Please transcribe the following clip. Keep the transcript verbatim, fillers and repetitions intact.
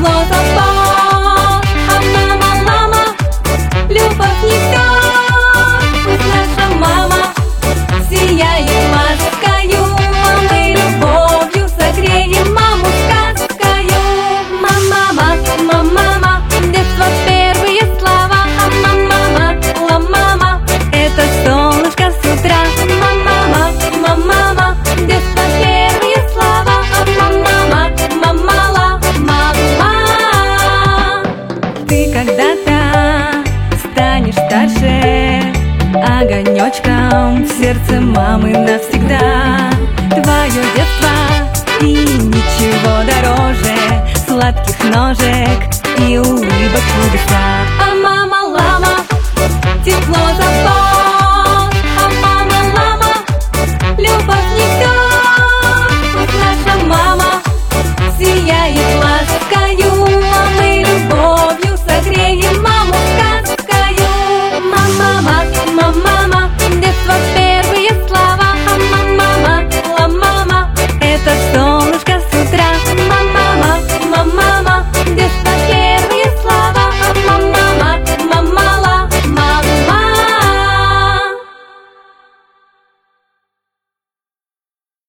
пришло забот. А мама, мама, любовь несет. Пусть наша мама сияет ласкою, а мы любовью согреем маму сказкою. Мама, мама, мама, детство первые слова. А мама, мама, мама, это солнышко с утра. Мама, мама, мама, детство первые слова. А мама, мама, мама, ты когда-то станешь старше, огонечком в сердце мамы навсегда. Твое детство и ничего дороже сладких ножек и улыбок чудеса.